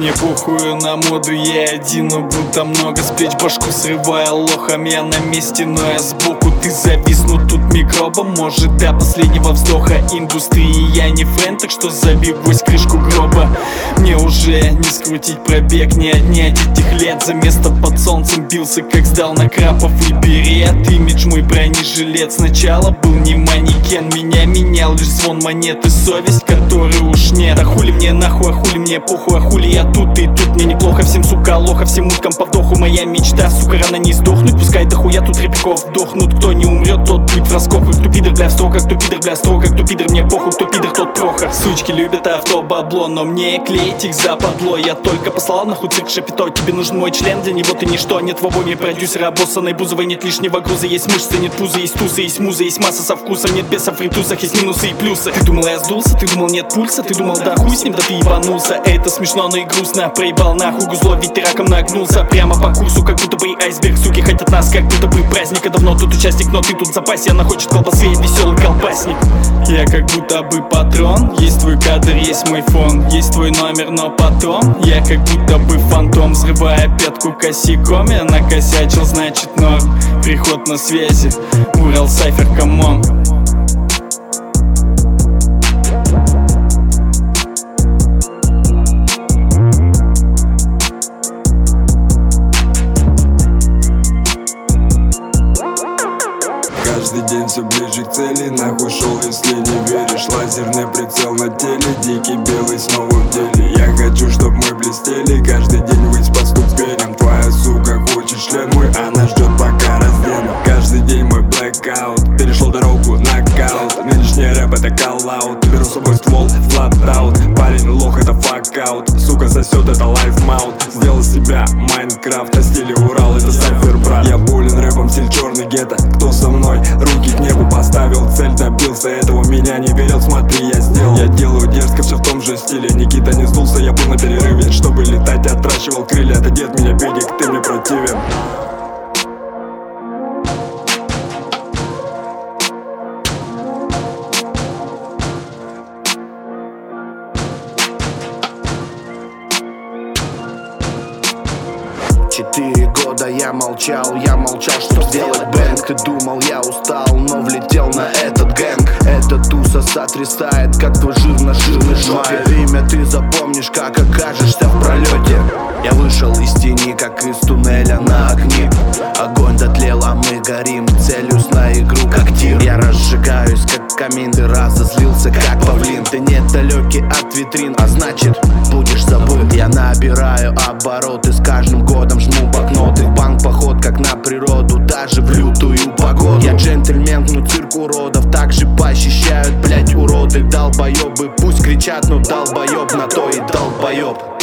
Мне похую на моду, я один, но будто много. С плеч башку срывая лохом, я на месте, но я сбоку. Ты зависну тут микробом, может до последнего вздоха индустрии. Я не фэн, так что забивусь крышку гроба. Мне уже не скрутить пробег, не отнять этих лет. За место под солнцем бился, как сдал на краповый берет. Имидж мой бронежилет сначала был не манекен. Меня менял лишь звон монеты, совесть, которой уж нет. А хули мне нахуй, а хули мне похуй, а хули я тут и тут мне неплохо. Всем, сука, лоха, всем уткам по вдоху. Моя мечта, сука, рано не сдохнуть. Пускай дохуя тут репиков вдохнут. Кто не умрет, тот будет в раскопах. Кто пидор, бля, в строках, кто пидор, бля, в строках. Кто пидор, мне похуй, кто пидор, тот прохор. Сучки любят авто бабло, но мне клеить их западло. Я только послал нахуй цирк Шапито. Тебе нужен мой член, для него ты ничто. Нет в обойме продюсера, обоссанной Бузовой. Нет лишнего груза, есть мышцы, нет пуза. Есть тусы, есть муза, есть масса со вкусом. Нет бесов в ритусах, есть минусы и плюсы. Ты думал, я сдулся, ты думал, нет пульса. Ты думал, да хуй с ним, да ты ебанулся. Это смешно, но и грустно. Проебал нахуй гузло, ведь ты раком нагнулся. Прямо по курсу, как будто бы и айсберг. Суки хотят нас, как будто бы праздника. Давно тут участник, но ты тут в запасе. Она хочет колбасы, я веселый колбасник. Я как будто бы патрон. Есть твой кадр, есть мой фон. Есть твой номер, но потом я как будто бы фантом. Взрывая пятку косяком, я накосячил, значит норм. Приход на связи, Урал Сайфер, камон. Каждый день все ближе к цели, нахуй шел, если не веришь. Лазерный прицел на теле, дикий белый снова в деле. Я хочу, чтоб мы блестели, каждый день выйти под стук с гелем. Твоя сука хочет член мой, она ждет пока раздену. Каждый день мой blackout, перешел дорогу, нокаут. Нынешний рэп это коллаут, беру с собой ствол, флат-аут. Парень лох, это факаут, сука сосет, это лайф-маунт. Сделал себя Майнкрафт, а стиле Урал, это Сайфер, брат. Я болен рэпом, стиль черный гетто. Кто со мной? Руки к небу поставил, цель добился этого. Меня не верил, смотри, я сделал. Я делаю дерзко, все в том же стиле. Никита не сдулся, я был на перерыве. Чтобы летать, я отращивал крылья. Это дед меня педик, ты мне противен. Четыре года я молчал, что сделать бэнк. Ты думал, я устал, но влетел на этот гэнг. Эта туса сотрясает, как твой жир на жирной жопе. Имя ты запомнишь, как окажешься в пролете. Я вышел из тени, как из туннеля на огне. Огонь дотлел, а мы горим, целюсь на игру, как тир. Я разжигаюсь, как камин, ты разозлился, как павлин. Ты недалекий от витрин, а значит, будешь забыт. Я набираю обороты, с каждым годом жму банкноты. В банк поход, как на природу, даже в лютую погоду. Я джентльмен, ну цирк уродов также похищают, блять, уроды. Долбоебы пусть кричат, но долбоеб на то и долбоеб.